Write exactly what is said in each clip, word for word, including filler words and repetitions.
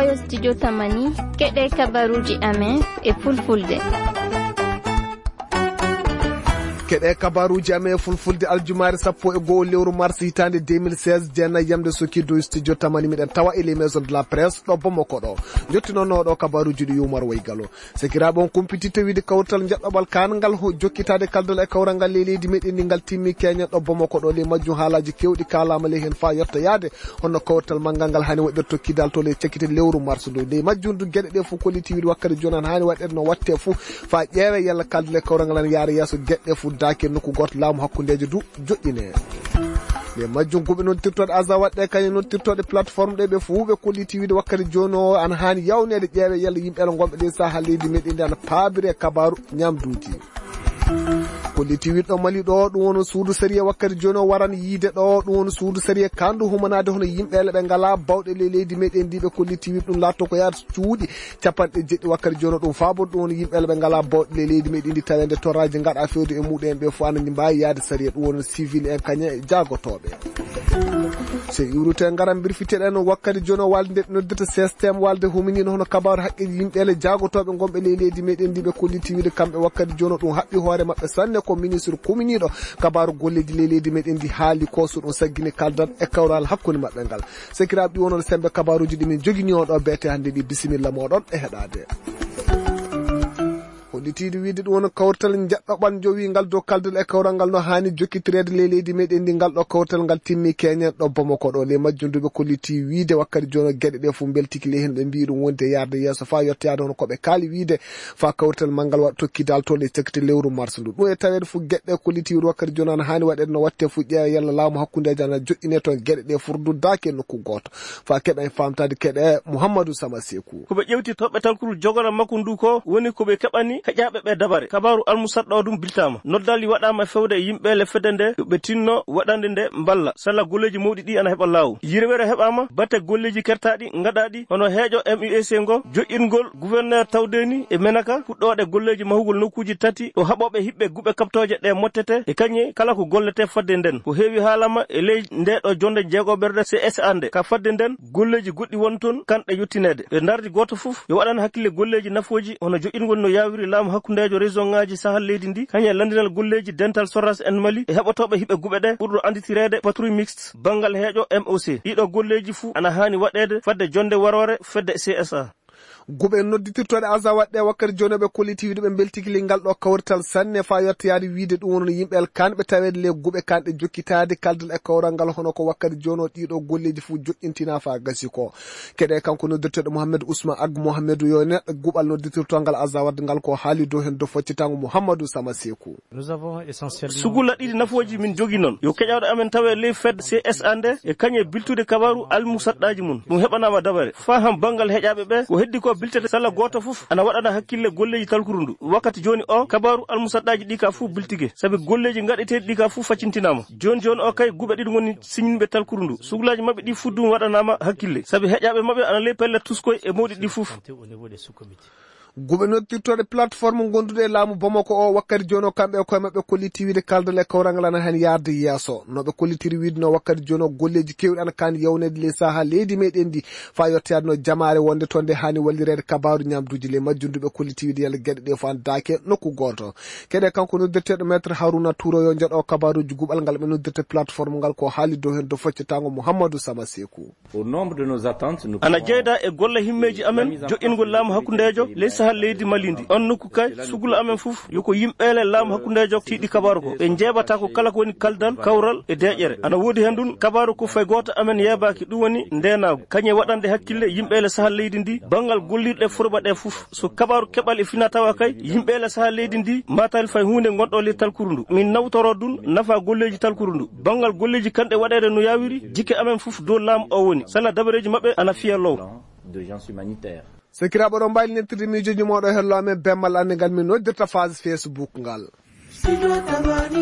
fayo studio tamani keɗe kabaruji amen e fulfulde. keɗe kabaruji amen fulfulde aljumare sappo e goho lewru mars hitande deux mille seize jenna yamde soki do studio tamani miɗen tawa ele maison de la presse ɗo bomoko ɗo jottinono ɗo kabaruji ɗi yumar waygalo sekiraɓe on kumpitite wiide kawtal jaɓɓaɓal kangal ho jokkitade kaldal e kawral ngal le leydi meɗen ndi ngal timmi keñen ɗo bomoko ɗo le majjum haalaji kewɗi kalama le hen fa yetta yaade honno kawtal mangal ngal hani waɗir tokkidal to le cakkite lewru mars do le majjum du gueɗe ɗe fo kolliti wiide wakkati joni an hani waɗede no watte fo fa ƴeewe yalla kaldal e kawral ngal an yaara yesso gueɗɗe fo dake nokku goto laamu hakkudeje du joƴƴine le majjum kuɓe noon tirtoɗe asa waɗɗe kañum noon tirtoɗe plateforme ɗe ɓe fo ɓe kolliti wiide wakkati joni o an hani yawnede ƴeewe yalla yimɓe ɗo gonɓe ɗe saaha leydi meɗen ndi ana paabire kabaru ñamduji kolliti wiide ɗo mali ɗo ɗum woni suudu sérié wakkati joni o waran yiide ɗo ɗum woni suudu sérié kandu humanade hono yimɓele ɓe ngala bawɗe le leydi meɗen ndi ɓe kolliti wiide ɗum latto ko yaata cuuɗi capanɗe jeɗɗi wakkati joni ɗum faabo ɗum woni yimɓele ɓe ngala bawɗe le leydi meɗen ndi tawede toraji gaɗa fewde e muɗum ɓe fo anani mbawi yaade sérié ɗum woni civil en kaña e jagotoɓe so iwrute garan birfiteɗen wakkati joni o walde nde noddata systéme walde huminino hono kabaru haqqille yimɓele jagotoɓe gonɓe le leydi meɗen ndi ɓe kolliti wiide kamɓe wakkati joni ɗum haɓɓi hoore mabɓe sanne ko ministre kuminiɗo kabaru golleji le leydi meɗen ndi haali ko so ɗum saggini kaldan e kawral hakkude mabɓe ngal sekiraɓe ɗi wonon sembe kabaruji ɗi min jogini o ɗo beete hande ɗi bisimilla moɗon e heɗade hollitiide wiide ɗum woni kawtal jaɓɓaɓan jowi ngal dow kaldal e kawral ngal no hani jokkitirede le leydi meɗen ndi ngal ɗo kawtal ngal timmi keñen ɗo bomoko ɗo le majjunduɓe kolliti wiide wakkati joni gueɗe ɗe fo beltiki le hen ɓe mbi ɗum wonde yarde yesso fa yettade hono koɓe kaali wiide fa kawtal mangal waɗa tokkidal to le cakkite lewru mars ndu ɗum e tawede fo gueɗɗe kolliti wiide wakkati joni ana hani waɗede no watte fo ƴeewa yalla laamu hakkudeji ana joƴƴine toon gueɗe ɗe furdudake nokku goto fa keɓen famtade keɗe Mouhamadou Sama Sekou koɓe ƴewti toɓɓe tankuru jogora makko ndu ko woni koɓe keɓani heƴaɓe ɓe dabare kabaru almusat ɗo ɗum biltama noddali waɗama fewde yimɓe le fedde nde ɓe tinno waɗande nde mballa salla golleji mawɗi ɗi ana heɓa lawu yirwere heɓama batte golleji kertaɗi gaɗaɗi hono heeƴo M U E C ngo joƴƴingol gouverneur tawdeni e menaka fuɗɗoɗe golleji mahugol nokkuji tati ɗo haɓoɓe hiɓɓe guɓe kaptoje ɗe mottete e kañi kala ko gollete fadde nden ko heewi haalama e ley nde ɗo jonde jeegoɓerde C S A nde ka fadde nden golleji goɗɗi won toon kanɗe yettinede ɓe dardi goto foof yo waɗan hakkille golleji nafoji hono joƴƴingol no yawiri laamu hakkudejo région ngaji sahal leydi ndi kañe landinal golleji dental soras en mali e heɓotoɓe hiɓe guɓe ɗe ɓurɗo anditirede patrouille mixte bangal heeƴo M O C ɗiɗo golleji fuu ana hani waɗede fadde jonde warore fedde C S A guɓe nodditirtoɗe asa waɗɗe wakkati joni ɓe kolliti wiide ɓe beltikili ngal ɗo kawrital sanne fa yettayade wiide ɗum wono yimɓel kanɓe tawede le guɓe kanɗe jokkitade kaldal e kawral ngal hono ko wakkati joni o ɗiɗo golleji fo joƴƴintina fa gasi ko keɗe kanko noddirteɗo Mouhamadou Ousmane Ag Mouhamadou yo neɗɗo guɓal nodditirto ngal asa wadde ngal ko haali dow hen do foccitango Mouhamadou Sama Sekou sugula ɗiɗi nafoji min jogui noon yo keƴawɗo amen tawe ley fedde C S A nde e kañe biltude kabaru almusaɗɗaji mum ɗum heɓanama dabare fa ham bangal heƴaɓe ɓe ko heddi ko biltete salla goto foof ana waɗana hakkille golleji talkuru ndu wakkati joni o kabaru almusaɗɗaji ɗi ka fuu biltige saabi golleji gaɗeteɗi ɗi ka fuu faccintinama joni joni o kay guɓe ɗiɗi woni siñinɓe talkuru ndu sugulaji mabɓe ɗi fuddum waɗanama hakkille saabi heƴaɓe mabɓe ana ley pelle tuskoy e mawɗi ɗi foof guɓe noddirtoɗe plateforme gonduɗe e laamu Bamako o wakkati joni o kamɓe e koye mabɓe kolliti wiide kaldal e kawral ngal ana hen yarde yesso noɓe kollitiri wiide no wakkati joni o golleji kewɗi ana kani yawnede le saaha leydi meɗen ndi fa yettade no jamare wonde toon nde hani wallirede kabaru ñamduji le majjunduɓe kolliti wiide yalla gueɗe ɗe fo an dake nokku goto keɗe kanko noddirteɗo maître Harouna Touro yo jaɗo kabaruji guɓal ngal ɓe noddirte plateforme ngal ko haali dow hen do foccitango Mouhamadou Sama Sekou ana jeyda e golle himmeji amen joƴƴingol laamu hakkudejo ley sahal leydi malindi on nokku kay sugula amen foof yoko yimɓele laamu hakkudejo tiiɗi kabaru ko ɓe jeebata ko kala ko woni kaldal kawral e deƴƴere ana woodi hen ɗum kabaru ko fay goto amen yebaki ɗum woni ndenago kañe waɗande hakkille yimɓele sahal leydi ndi bangal gollirɗe furɓa ɗe foof so kabaru keɓal e fina tawa kay yimɓele sahal leydi ndi matal fay hunde gonɗo le talkuru ndu min nawtoro ɗum nafa golleji talkuru ndu bangal golleji kanɗe waɗede no yawiri jikke amen foof dow laamu o woni sala dabareji mabɓe ana fiya low sekiraɓe ɗo mbaylinirtirde miijoji moɗo hello amen bemmal andigal min noddirta phase Facebook ngal ɓe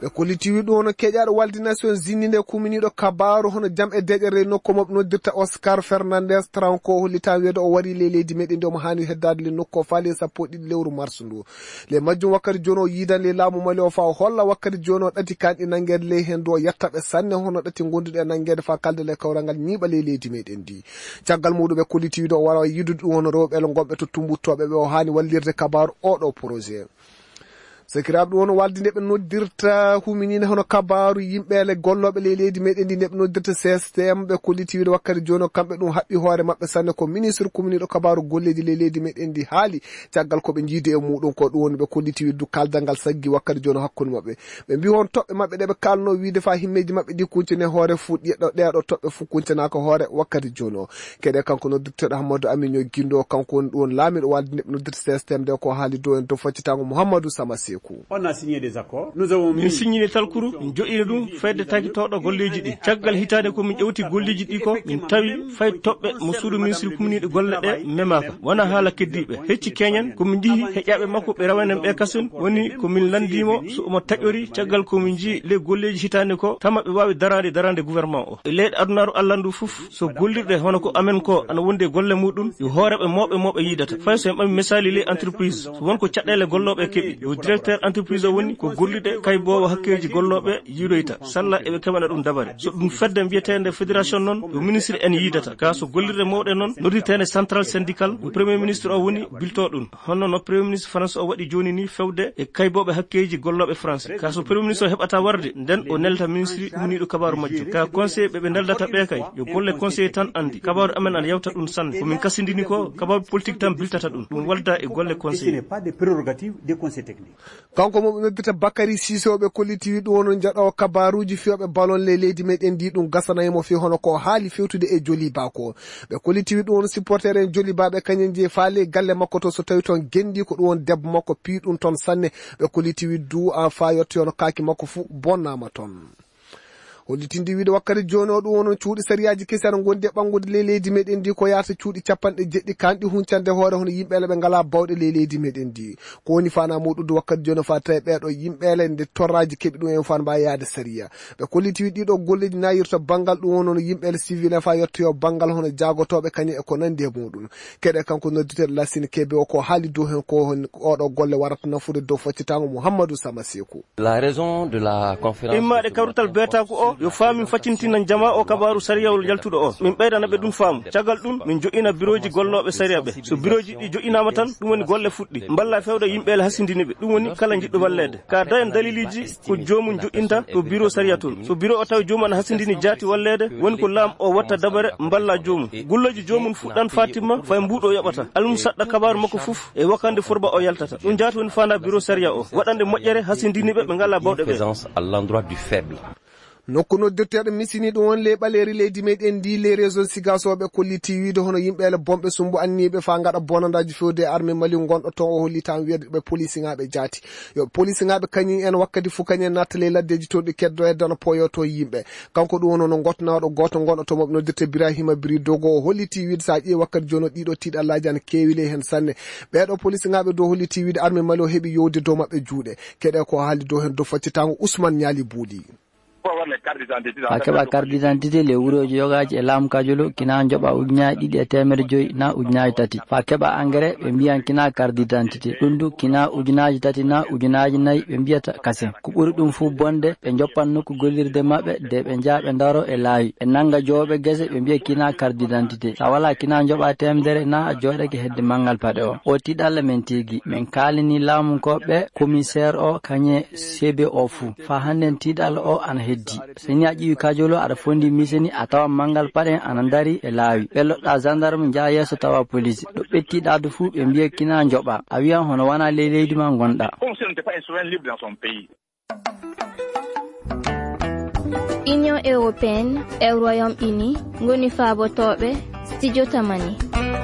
ɓe kollitiwi ɗo hono keƴaɗo waldi Nations Unies nde kuminiɗo kabaru hono jam e deƴere nokku moɓe noddirta Oscar Fernandez Tranco hollita wiyeede o wari le leydi meɗen nde omo hani heddade le nokku o faali sappo e ɗiɗi lewru mars ndu le majjum wakkati joni o yidan le laamu Mali o fa o holla wakkati joni o ɗati kanɗi nanguede ley hen do yettaɓe sanne hono ɗati gonduɗe e nanguede fa kalde le kawrangal ñiiɓa le leydi meɗen ndi caggal muɗum ɓe kollitiwi ɗo o wara yidude ɗum hono rewɓe ele gonɓe to tumbuttoɓe ɓe o hani wallirde kabaru oɗo projet sekiraɓe ɗum hono waldi nde ɓe noddirta huminina hono kabaru yimɓele golloɓe le leydi meɗen ndi nde ɓe noddirta C S T M ɓe kollitiwiɗo wakkati joni o kamɓe ɗum haɓɓi hoore mabɓe sanne ko ministre kuminiɗo kabaru golleji le leydi meɗen ndi haali caggal koɓe jiidi e muɗum ko ɗum woni ɓe kollitiwi du kaldal ngal saggi wakkati joni hakkude mabɓe ɓe mbi hon toɓɓe mabɓe ɗeɓe kalno wiide fa himmeji mabɓe ɗi kuncane hoore fu ɗiɗo ɗeɗo toɓɓe fu kuncanaka hoore wakkati joni o keɗe kanko noddirteɗo Hammadou Amigno Guindo kanko woni ɗum woni laamiɗo waldi nde ɓe noddirta C S T M nde ko haali dow en dow faccitago Mouhamadou Sama Sekou. Des accords. Nous avons min signini talkuru min joƴini ɗum fayde takitoɗo golleji ɗi caggal hitande ko min ƴewti golleji ɗi ko min tawi fay toɓɓe mo suudu ministre kumniɗe golle ɗe memaka wona haala keddiɓe hecci keñen komin jihi heƴaɓe makko ɓe rawanen ɓe kasen woni komin landimo so omo taƴori caggal komin jii le golleji hitande ko tama ɓe wawi darade darande gouvernement o e leyɗe adunaru Allah ndu foof so gollirɗe hono ko amen ko ana wonde golle muɗum yo hooreɓe mawɓe mawɓe yidata fay so en ɓami misali le entreprise so wonko caɗele golloɓe keeɓi yo directeur entreprise o woni ko gollide kay bowo hakkeji golloɓe yiiɗoyta salla eɓe keɓana ɗum dabare so ɗum fedde mbiyetede fédération noon yo ministre en yiidata ka so gollirde mawɗe noon noddirtede central syndical premier ministre o woni bilto ɗum honno no premier ministre France o waɗi joni ni fewde e kayboɓe hakkeji golloɓe France ka so premier ministre o heɓata warde nden o nelta ministre muniɗo kabaru majjum ka conseil ɓeɓe neldata ɓe kay yo golle conseil tan andi kabaru amen ana yawta ɗum sanne komin kasindini ko kabaru politique tan biltata ɗum ɗum walda e golle conseil kanko mo noddita Bakary Cissé ɓe kollitiwi ɗum wono jaɗo kabaruji fiyoɓe ballon le leydi meɗen ndi ɗum gasanayimo fi hono ko haali fewtude e joli bako ɓe kollitiwi ɗum wono supporter en joli baɓe kañen je faale galle makko to so tawi toon gendi ko ɗum won debbo makko pi ɗum toon sanne ɓe kollitiwi du en fa yetti hono kaki makko fu bonnama toon hollitinde wiide wakkati joni o ɗum wonon cuuɗi sariyaji kesi aɗa gondi e ɓangude le leydi meɗen ndi ko yarta cuuɗi capanɗe jeɗɗi kanɗi huncande hoore hono yimɓele ɓe ngala bawɗe le leydi meɗen ndi ko woni fana muɗude wakkati joni fa tawi ɓeɗo yimɓele nde torraji keeɓi ɗum en fan mbawi yaade sariya ɓe kollitiwi ɗiɗo golleji nayirta banggal ɗum wonono yimɓele civil en fa yettoyo banggal hono jagotoɓe kañum e ko nandi e muɗum keɗe kanko nodditeɗo Lassine Kebe o ko haali dow hen ko oɗo golle warata nafude dow faccitago Mouhamadou Sama Sekou. La raison de la conférence immaɗe kawrutal beeta ko o yo faamin faccintinan jama o kabaru sariyawol yaltuɗo o min ɓeydana ɓe ɗum faamu caggal ɗum min joƴina bureauji golloɓe sariya ɓe so bureauji ɗi joƴinama tan ɗum woni golle fuɗɗi mballa fewde yimɓele hasindiniɓe ɗum woni kala jiɗɗo wallede ka dayen daliliji ko jomum joƴinta to bureau sariya toon so bureau o tawi jomum ana hasindini jaati wallede woni ko laam o watta dabare mballa jomum gulloji jomum fuɗɗan fatimma fay mbuɗo yoɓata almum saɗɗa kabaru makko foof e wakande forba o yaltata ɗum jaati woni fanda bureau sariya o waɗande moƴƴere hasindiniɓe ɓe ngala bawɗe ɓe nokku noddirteɗo misini ɗum won le ɓaleri leydi meɗen ndi les réseau sigasoɓe kolliti wiide hono yimɓele bomɓe sumbu anniɓe fa gaɗa bonandaji fewde e armé Mali gonɗo toon o hollitama wiide ɓe police ŋaɓe jaati yo police ŋaɓe kañum en wakkati fo kañum natta le laddeji toon ɗi keddo heddano poyo to yimɓe kanko ɗum wono no gotnaɗo goto gonɗo to moɓe noddirte Birahima Biri Dogo o holliti wiide sa ƴeewi wakkati joni o ɗiɗo tiɗallaji ana kewi le hen sanne ɓeɗo police ŋaɓe dow holliti wiide armé Mali o heeɓi yowde dow mabɓe juuɗe keɗe ko haali dow hen dow faccitago Ousmane Niali Bouli. a keɓa carte d'identité le wuroji yogaji e laamu kajolo kina joɓa ujunaji ɗiɗi e temere joyyi na ujunaji tati fa keɓa engrais ɓe mbiyan kina carte d'identité ɗum du kina ujunaji tati na ujunaji nayyi ɓe mbiyata kasen ko ɓuuri ɗum fu bonde ɓe joppan nokku gollirde mabɓe de ɓe jaa ɓe daro e laawi ɓe nanga jowoɓe guese ɓe mbiya kina carte d'identité sa wala kina joɓa temedere na a joɗake hedde manggal paɗe o o tiɗalla men tigui min kalini laamu koɓe commissaire o kañe C B o fu fa hannden tiɗalla o ana heddi seni a ƴiwi kajolo aɗa fondi miseni a tawa mangal paɗen ana dari e laawi ɓe loɗɗa gendarme jaa yesso tawa police ɗo ɓettiɗade fuu ɓe mbiya kina joɓa a wiyan hono wona ley leydi ma gonɗa. Union européenne e Royaume-Uni ngoni faabotoɓe studio tamani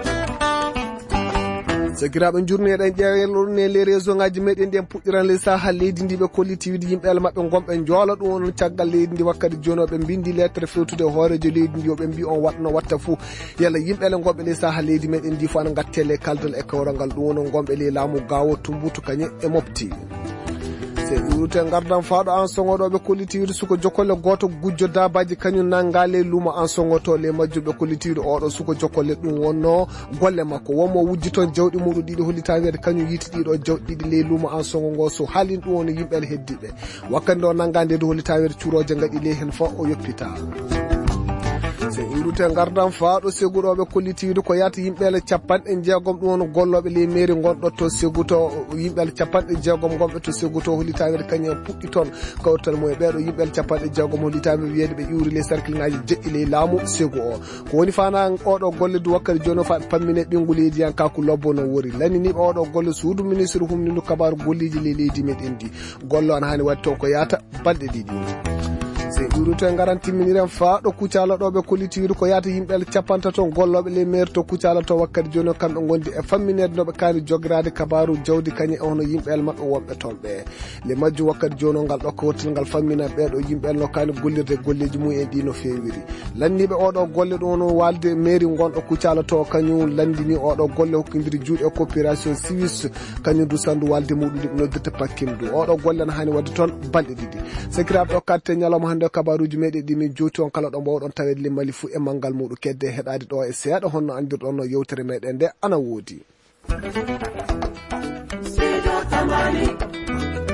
sakiraɓe jurneɗen ƴeewelne les réseau ngaji meɗen ɗen puɗɗiran le saha leydi ndi ɓe kolliti wiide yimɓele mabɓe gomɓe joola ɗum on caggal leydi ndi wakkati joni ɓe bindi lettre fewtude hoorejo leydi ndi yoɓe mbi on watno watta fou yalla yimɓele gomɓe le saha leydi meɗen ndi fo ana gattele kaldal e kawral ngal ɗum woni gomɓe le laamu gawo tumbutu kañe e mofti se urute ngardan faado an songodo be kolitiru suko jokolle goto gujjo dabaji kanyu nangale luma an songoto le majjube kolitiru odo suko jokolle dum wonno golle makko womo wujjiton jawdi mudu didi holitawede kanyu yitidi do jawdi didi le luma an songo so halin dum woni yimbe heddibe wakande o nangande do holitawede curoje ngadi le hen fa o yoppita se irute ngardan faado segudobe kollitiido ko yata yimbele capande jeegom dum gollobe le mairie gondo to seguto yimbele capande jeegom gombe to seguto holitawede kanya puddi ton kawtal moy beedo yimbele capande jeegom holitabe wiede be iwri le cercle ngaji jeddi le laamu segu o ko woni fana odo golle du wakkati jono fa pammine binguleji an kaku lobbo no wori lani ni odo golle suudu ministre humni ndu kabaru golliji le leydi meden di gollo an hani watto ko yata balde didi se urute garanti miniren fa do kucala do be kolitiru ko yata yimbel capanta ton gollobe le maire to kucala to wakkati jono kambe gondi e famminede no be kaari jograde kabaru jawdi kanye ono yimbel mabbe wonbe tolbe le majju wakkati jono ngal do ko wotel ngal fammina be do yimbel no kaani gollirde golleji mu en dino fewiri lannibe odo golle do no walde maire gondo kucala to kanyu landini odo golle hokkindiri juude coopération civile kanyu du sandu walde mudum no dete pakkindu odo golle na hani wadde ton balde didi secret do carte nyalama kabaruji mede dimi joti on kala do bawdon tawed limali fu e mangal mudu kedde hedade do e seeda honno andirdo no yewtere meden de ana wodi.